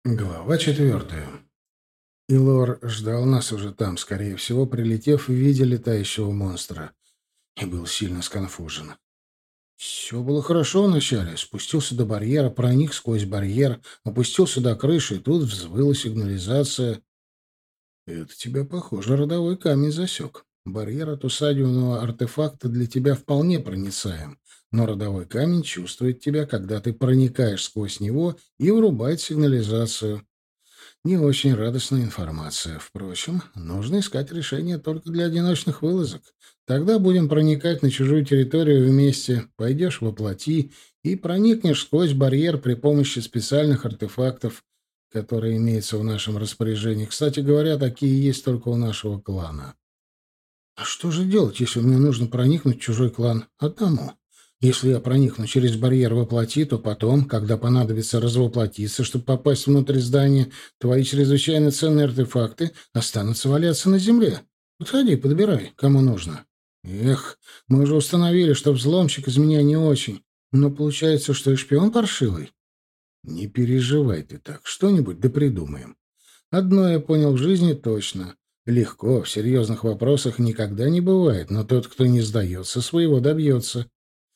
Глава 4. Илор ждал нас уже там, скорее всего, прилетев в виде летающего монстра, и был сильно сконфужен. Все было хорошо вначале. Спустился до барьера, проник сквозь барьер, опустился до крыши, и тут взвыла сигнализация. Это тебя, похоже, родовой камень засек. Барьер от усадебного артефакта для тебя вполне проницаем, но родовой камень чувствует тебя, когда ты проникаешь сквозь него, и врубает сигнализацию. Не очень радостная информация. Впрочем, нужно искать решение только для одиночных вылазок. Тогда будем проникать на чужую территорию вместе. Пойдешь воплоти и проникнешь сквозь барьер при помощи специальных артефактов, которые имеются в нашем распоряжении. Кстати говоря, такие есть только у нашего клана. А что же делать, если мне нужно проникнуть в чужой клан одному? Если я проникну через барьер воплоти, то потом, когда понадобится развоплотиться, чтобы попасть внутрь здания, твои чрезвычайно ценные артефакты останутся валяться на земле. Подходи, подбирай, кому нужно. Эх, мы уже установили, что взломщик из меня не очень, но получается, что и шпион паршивый. Не переживай ты так, что-нибудь да придумаем. Одно я понял в жизни точно. Легко в серьезных вопросах никогда не бывает, но тот, кто не сдается, своего добьется.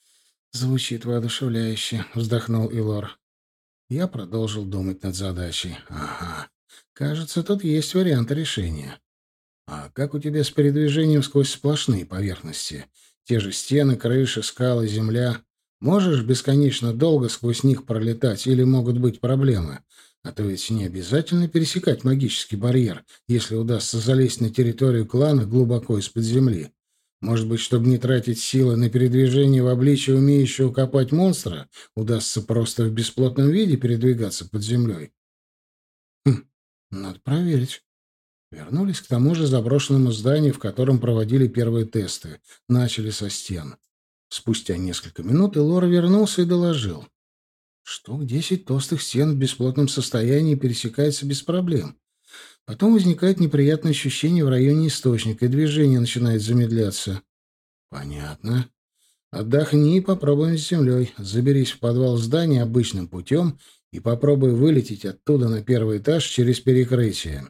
Звучит воодушевляюще, вздохнул Илор. Я продолжил думать над задачей. Ага. Кажется, тут есть варианты решения. А как у тебя с передвижением сквозь сплошные поверхности? Те же стены, крыши, скалы, земля. Можешь бесконечно долго сквозь них пролетать или могут быть проблемы? А то ведь не обязательно пересекать магический барьер, если удастся залезть на территорию клана глубоко из-под земли. Может быть, чтобы не тратить силы на передвижение в обличье умеющего копать монстра, удастся просто в бесплотном виде передвигаться под землей? Хм, надо проверить. Вернулись к тому же заброшенному зданию, в котором проводили первые тесты. Начали со стен. Спустя несколько минут Элор вернулся и доложил. Штук 10 толстых стен в бесплотном состоянии пересекается без проблем. Потом возникает неприятное ощущение в районе источника, и движение начинает замедляться. Понятно. Отдохни и попробуем с землей. Заберись в подвал здания обычным путем и попробуй вылететь оттуда на первый этаж через перекрытие.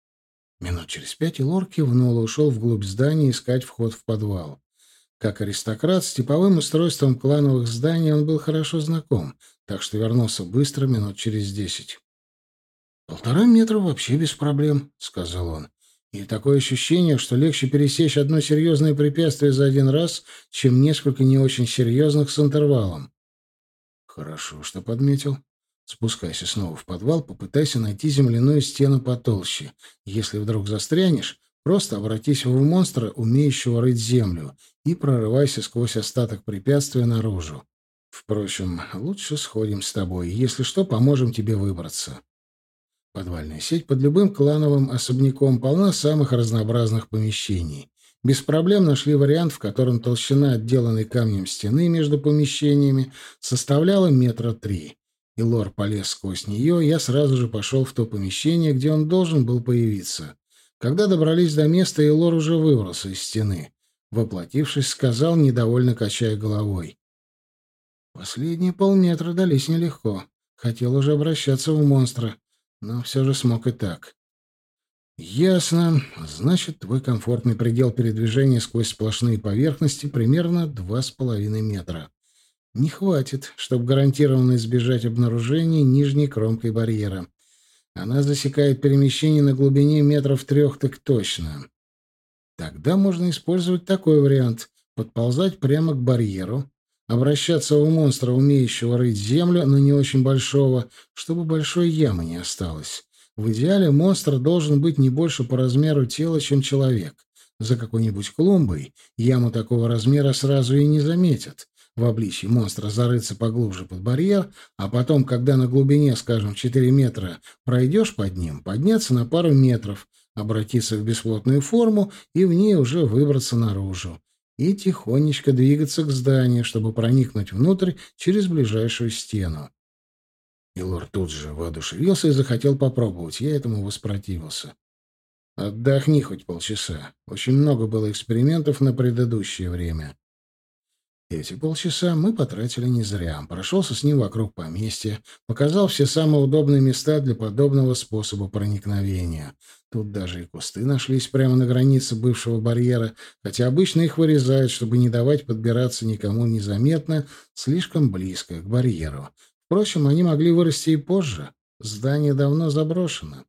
Минут через 5 Лор кивнул и ушел вглубь здания искать вход в подвал. Как аристократ, с типовым устройством клановых зданий он был хорошо знаком, так что вернулся быстро, минут через 10. «1,5 метра вообще без проблем», — сказал он. «И такое ощущение, что легче пересечь одно серьезное препятствие за один раз, чем несколько не очень серьезных с интервалом». «Хорошо, что подметил. Спускайся снова в подвал, попытайся найти земляную стену потолще. Если вдруг застрянешь, просто обратись в монстра, умеющего рыть землю, и прорывайся сквозь остаток препятствия наружу. Впрочем, лучше сходим с тобой. Если что, поможем тебе выбраться». Подвальная сеть под любым клановым особняком полна самых разнообразных помещений. Без проблем нашли вариант, в котором толщина отделанной камнем стены между помещениями составляла 3 метра. И Лор полез сквозь нее, я сразу же пошел в то помещение, где он должен был появиться. Когда добрались до места, Илор уже выбрался из стены. Воплотившись, сказал, недовольно качая головой. Последние полметра дались нелегко. Хотел уже обращаться в монстра, но все же смог и так. «Ясно. Значит, твой комфортный предел передвижения сквозь сплошные поверхности примерно 2,5 метра. Не хватит, чтобы гарантированно избежать обнаружения нижней кромкой барьера. Она засекает перемещение на глубине 3 метров так точно. Тогда можно использовать такой вариант: подползать прямо к барьеру, обращаться в монстра, умеющего рыть землю, но не очень большого, чтобы большой ямы не осталось. В идеале монстр должен быть не больше по размеру тела, чем человек. За какой-нибудь клумбой яму такого размера сразу и не заметят. В обличье монстра зарыться поглубже под барьер, а потом, когда на глубине, скажем, 4 метра, пройдешь под ним, подняться на пару метров, обратиться в бесплотную форму и в ней уже выбраться наружу. И тихонечко двигаться к зданию, чтобы проникнуть внутрь через ближайшую стену. Илор тут же воодушевился и захотел попробовать. Я этому воспротивился. «Отдохни хоть полчаса. Очень много было экспериментов на предыдущее время». Эти полчаса мы потратили не зря. Прошелся с ним вокруг поместья, показал все самые удобные места для подобного способа проникновения. Тут даже и кусты нашлись прямо на границе бывшего барьера, хотя обычно их вырезают, чтобы не давать подбираться никому незаметно слишком близко к барьеру. Впрочем, они могли вырасти и позже. Здание давно заброшено.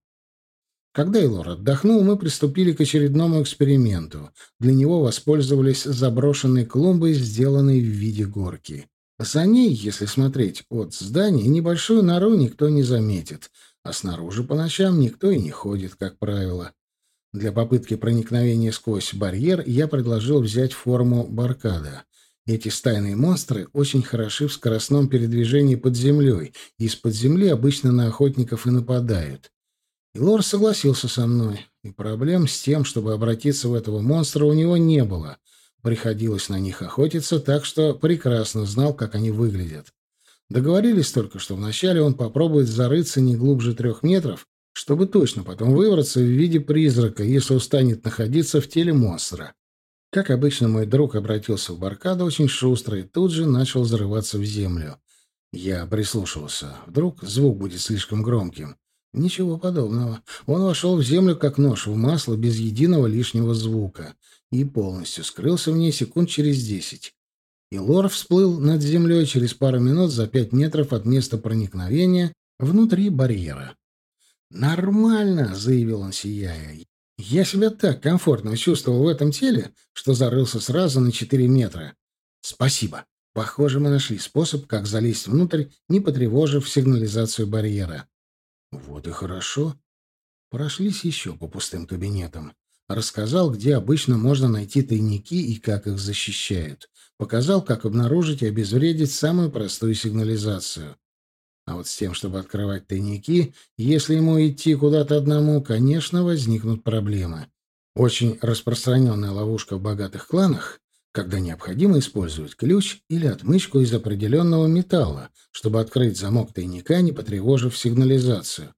Когда Эйлор отдохнул, мы приступили к очередному эксперименту. Для него воспользовались заброшенной клумбой, сделанной в виде горки. За ней, если смотреть от здания, небольшую нору никто не заметит, а снаружи по ночам никто и не ходит, как правило. Для попытки проникновения сквозь барьер я предложил взять форму баркада. Эти стайные монстры очень хороши в скоростном передвижении под землей, и из-под земли обычно на охотников и нападают. И Лор согласился со мной, и проблем с тем, чтобы обратиться в этого монстра, у него не было. Приходилось на них охотиться, так что прекрасно знал, как они выглядят. Договорились только, что вначале он попробует зарыться не глубже 3 метров, чтобы точно потом выбраться в виде призрака, если устанет находиться в теле монстра. Как обычно, мой друг обратился в баркаду очень шустро и тут же начал зарываться в землю. Я прислушивался. Вдруг звук будет слишком громким. Ничего подобного. Он вошел в землю, как нож в масло, без единого лишнего звука, и полностью скрылся в ней секунд через 10. И Лор всплыл над землей через пару минут за 5 метров от места проникновения внутри барьера. «Нормально», — заявил он, сияя. «Я себя так комфортно чувствовал в этом теле, что зарылся сразу на 4 метра. Спасибо. Похоже, мы нашли способ, как залезть внутрь, не потревожив сигнализацию барьера». Вот и хорошо. Прошлись еще по пустым кабинетам. Рассказал, где обычно можно найти тайники и как их защищают. Показал, как обнаружить и обезвредить самую простую сигнализацию. А вот с тем, чтобы открывать тайники, если ему идти куда-то одному, конечно, возникнут проблемы. Очень распространенная ловушка в богатых кланах, когда необходимо использовать ключ или отмычку из определенного металла, чтобы открыть замок тайника, не потревожив сигнализацию.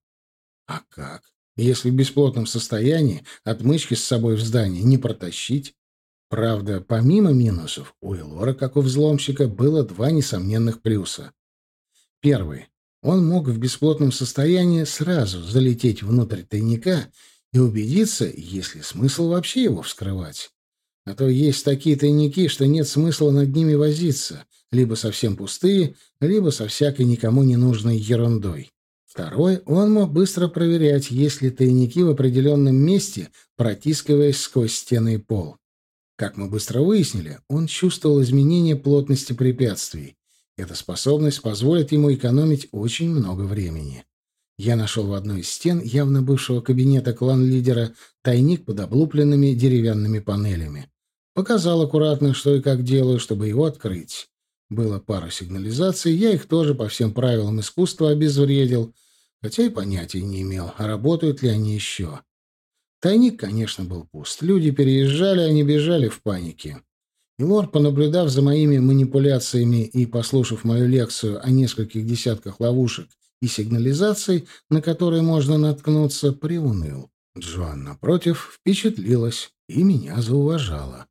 А как? Если в бесплотном состоянии отмычки с собой в здании не протащить? Правда, помимо минусов, у Элора, как у взломщика, было 2 несомненных плюса. Первый. Он мог в бесплотном состоянии сразу залететь внутрь тайника и убедиться, есть ли смысл вообще его вскрывать. А то есть такие тайники, что нет смысла над ними возиться, либо совсем пустые, либо со всякой никому не нужной ерундой. Второй, он мог быстро проверять, есть ли тайники в определенном месте, протискиваясь сквозь стены и пол. Как мы быстро выяснили, он чувствовал изменение плотности препятствий. Эта способность позволит ему экономить очень много времени. Я нашел в одной из стен явно бывшего кабинета клан-лидера тайник под облупленными деревянными панелями. Показал аккуратно, что и как делаю, чтобы его открыть. Было пара сигнализаций, я их тоже по всем правилам искусства обезвредил, хотя и понятия не имел, работают ли они еще. Тайник, конечно, был пуст. Люди переезжали, они бежали в панике. И Лор, понаблюдав за моими манипуляциями и послушав мою лекцию о нескольких десятках ловушек и сигнализаций, на которые можно наткнуться, приуныл. Джоан, напротив, впечатлилась и меня зауважала.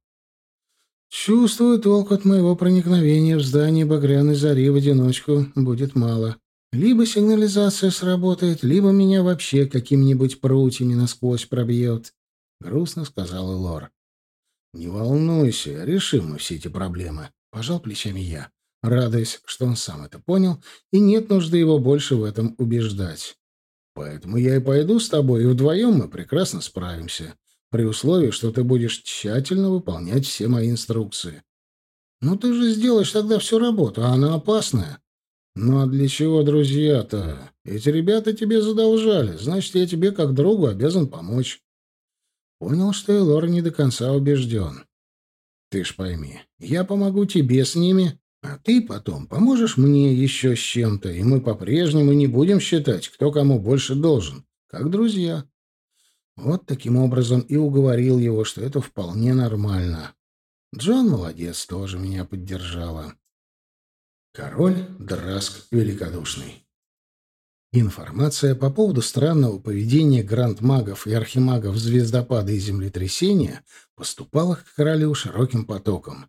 «Чувствую, толку от моего проникновения в здание Багряной Зари в одиночку будет мало. Либо сигнализация сработает, либо меня вообще какими-нибудь прутьями насквозь пробьет», — грустно сказала Лор. «Не волнуйся, решим мы все эти проблемы», — пожал плечами я, радуясь, что он сам это понял, и нет нужды его больше в этом убеждать. «Поэтому я и пойду с тобой, и вдвоем мы прекрасно справимся, при условии, что ты будешь тщательно выполнять все мои инструкции». «Ну ты же сделаешь тогда всю работу, а она опасная». «Ну а для чего друзья-то? Эти ребята тебе задолжали, значит, я тебе как другу обязан помочь». Понял, что Элор не до конца убежден. «Ты ж пойми, я помогу тебе с ними, а ты потом поможешь мне еще с чем-то, и мы по-прежнему не будем считать, кто кому больше должен, как друзья». Вот таким образом и уговорил его, что это вполне нормально. Джон, молодец, тоже меня поддержала. Король Драск Великодушный. Информация по поводу странного поведения гранд-магов и архимагов звездопада и землетрясения поступала к королю широким потоком.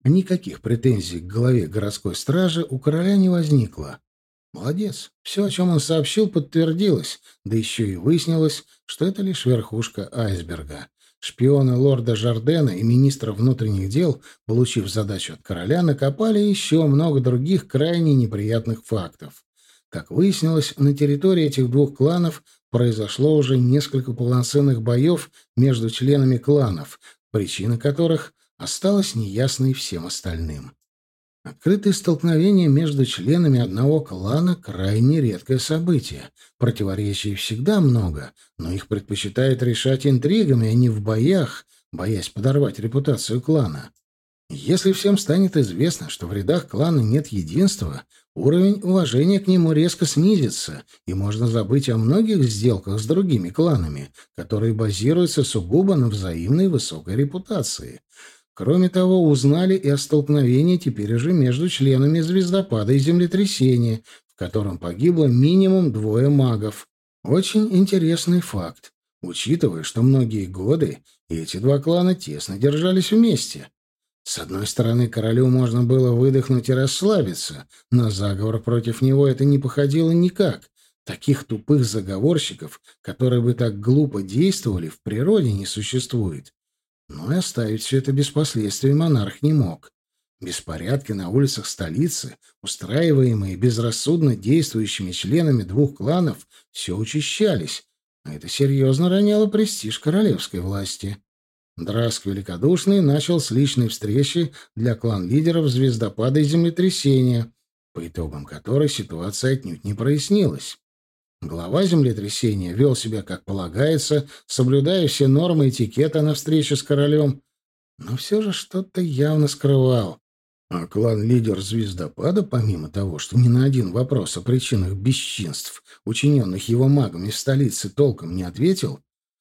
Никаких претензий к главе городской стражи у короля не возникло. Молодец. Все, о чем он сообщил, подтвердилось, да еще и выяснилось, что это лишь верхушка айсберга. Шпионы лорда Жардена и министра внутренних дел, получив задачу от короля, накопали еще много других крайне неприятных фактов. Как выяснилось, на территории этих двух кланов произошло уже несколько полноценных боев между членами кланов, причина которых осталась неясной всем остальным. Открытые столкновения между членами одного клана — крайне редкое событие. Противоречий всегда много, но их предпочитают решать интригами, а не в боях, боясь подорвать репутацию клана. Если всем станет известно, что в рядах клана нет единства, уровень уважения к нему резко снизится, и можно забыть о многих сделках с другими кланами, которые базируются сугубо на взаимной высокой репутации. Кроме того, узнали и о столкновении теперь уже между членами звездопада и землетрясения, в котором погибло минимум 2 магов. Очень интересный факт, учитывая, что многие годы эти два клана тесно держались вместе. С одной стороны, королю можно было выдохнуть и расслабиться, но заговор против него это не походило никак. Таких тупых заговорщиков, которые бы так глупо действовали, в природе не существует. Но и оставить все это без последствий монарх не мог. Беспорядки на улицах столицы, устраиваемые безрассудно действующими членами двух кланов, все учащались, а это серьезно роняло престиж королевской власти. Драск Великодушный начал с личной встречи для клан-лидеров звездопада и землетрясения, по итогам которой ситуация отнюдь не прояснилась. Глава землетрясения вел себя как полагается, соблюдая все нормы этикета на встрече с королем, но все же что-то явно скрывал. А клан-лидер звездопада, помимо того, что ни на один вопрос о причинах бесчинств, учиненных его магами в столице, толком не ответил,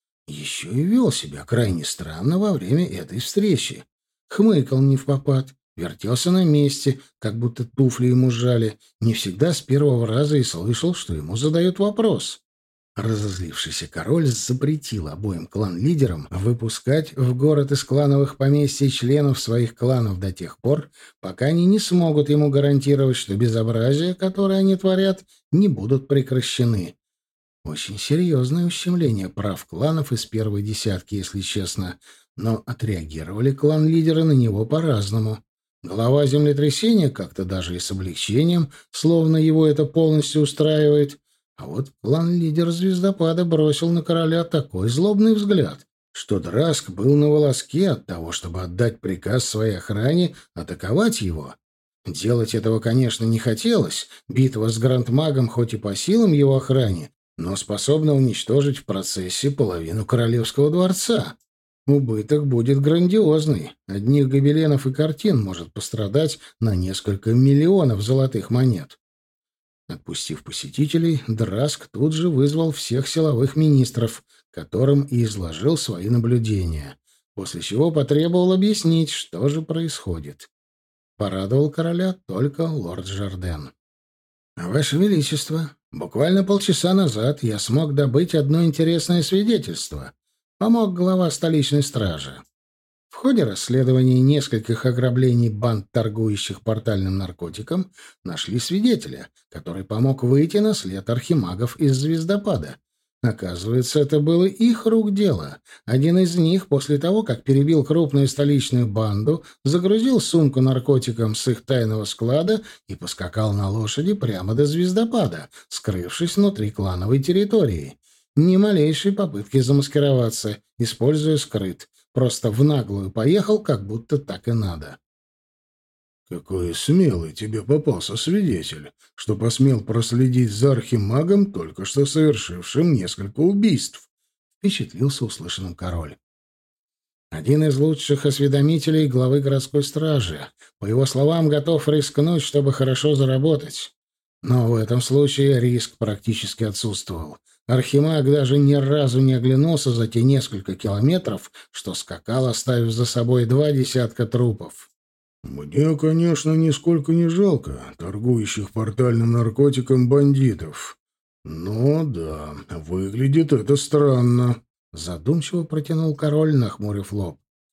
еще и вел себя крайне странно во время этой встречи. Хмыкал невпопад, вертелся на месте, как будто туфли ему сжали, не всегда с первого раза и слышал, что ему задают вопрос. Разозлившийся король запретил обоим клан-лидерам выпускать в город из клановых поместий членов своих кланов до тех пор, пока они не смогут ему гарантировать, что безобразия, которые они творят, не будут прекращены. Очень серьезное ущемление прав кланов из первой десятки, если честно, но отреагировали клан-лидеры на него по-разному. Глава землетрясения как-то даже и с облегчением, словно его это полностью устраивает, а вот клан-лидер звездопада бросил на короля такой злобный взгляд, что Драск был на волоске от того, чтобы отдать приказ своей охране атаковать его. Делать этого, конечно, не хотелось, битва с Грандмагом хоть и по силам его охране, но способна уничтожить в процессе половину королевского дворца. Убыток будет грандиозный. Одних гобеленов и картин может пострадать на несколько миллионов золотых монет. Отпустив посетителей, Драск тут же вызвал всех силовых министров, которым и изложил свои наблюдения, после чего потребовал объяснить, что же происходит. Порадовал короля только лорд Жарден. «Ваше Величество, буквально полчаса назад я смог добыть одно интересное свидетельство. Помог глава столичной стражи. В ходе расследования нескольких ограблений банд, торгующих портальным наркотиком, нашли свидетеля, который помог выйти на след архимагов из звездопада. Оказывается, это было их рук дело. Один из них, после того, как перебил крупную столичную банду, загрузил сумку наркотиком с их тайного склада и поскакал на лошади прямо до звездопада, скрывшись внутри клановой территории. Ни малейшей попытки замаскироваться, используя скрыт. Просто в наглую поехал, как будто так и надо. «Какой смелый тебе попался свидетель, что посмел проследить за архимагом, только что совершившим несколько убийств», — впечатлился услышанным король. Один из лучших осведомителей главы городской стражи. По его словам, готов рискнуть, чтобы хорошо заработать. Но в этом случае риск практически отсутствовал. Архимаг даже ни разу не оглянулся за те несколько километров, что скакал, оставив за собой 20 трупов. «Мне, конечно, нисколько не жалко торгующих портальным наркотиком бандитов. Но да, выглядит это странно», — задумчиво протянул король, нахмурив лоб.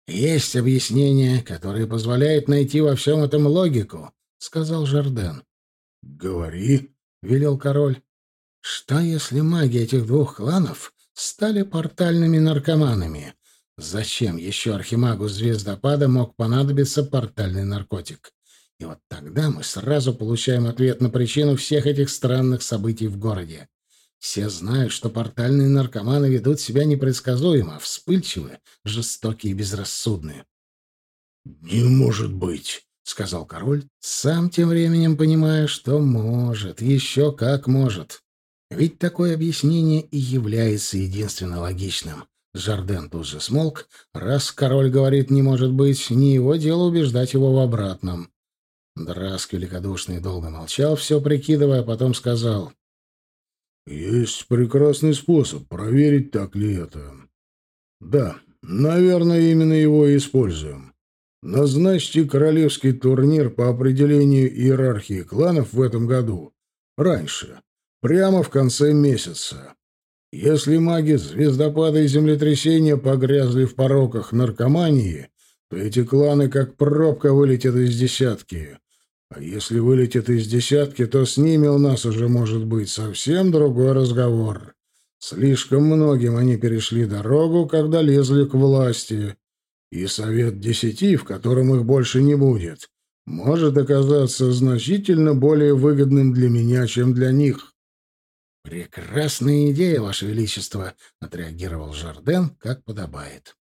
Есть объяснение, которое позволяет найти во всем этом логику, — сказал Жарден. — Говори, — велел король. — Что, если маги этих двух кланов стали портальными наркоманами? Зачем еще архимагу Звездопада мог понадобиться портальный наркотик? И вот тогда мы сразу получаем ответ на причину всех этих странных событий в городе. Все знают, что портальные наркоманы ведут себя непредсказуемо, вспыльчивы, жестокие и безрассудные. «Не может быть», — сказал король, Сам тем временем понимая, что может, еще как может. Ведь такое объяснение и является единственно логичным. Жарден тут же смолк. Раз король говорит «не может быть», не его дело убеждать его в обратном. Драск великодушный долго молчал, все прикидывая, а потом сказал: «Есть прекрасный способ проверить, так ли это. Да, наверное, именно его и используем. Назначьте королевский турнир по определению иерархии кланов в этом году. Раньше. Прямо в конце месяца. Если маги звездопада и землетрясения погрязли в пороках наркомании, то эти кланы как пробка вылетят из десятки. А если вылетят из десятки, то с ними у нас уже может быть совсем другой разговор. Слишком многим они перешли дорогу, когда лезли к власти. И Совет Десяти, в котором их больше не будет, может оказаться значительно более выгодным для меня, чем для них». «Прекрасная идея, Ваше Величество», — отреагировал Жарден, как подобает.